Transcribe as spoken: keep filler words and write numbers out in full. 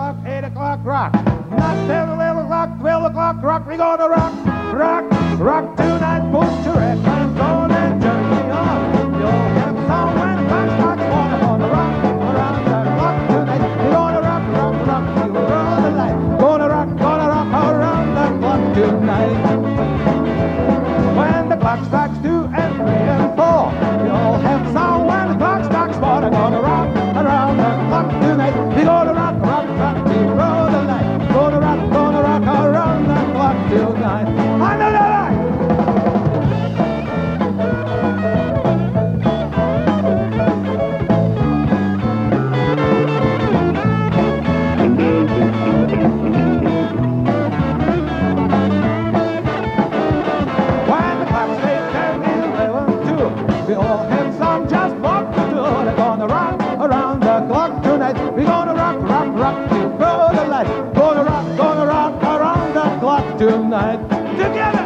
o'clock, eight o'clock, rock. Not ten, eleven o'clock, twelve o'clock, rock. We gonna rock, rock, rock tonight. Put your red pants on and jersey on. You'll have some when the clock strikes one. I'm gonna rock around the clock tonight. We're gonna rock, rock, rock till we're all the light. Gonna rock, gonna rock around the clock tonight. When the clock strikes two and three and four, you'll have some when the clock strikes four. I'm gonna rock around the clock tonight. We're gonna rock, rock, rock till we're all the light. Gonna rock, gonna rock around the clock tonight. Under the light. When the clock strikes ten, eleven, two, we all have some just walk to do. They're gonna rock around the clock tonight. We're gonna rock, rock, rock till we're all the light. Gonna rock, gonna rock around the clock tonight. Together!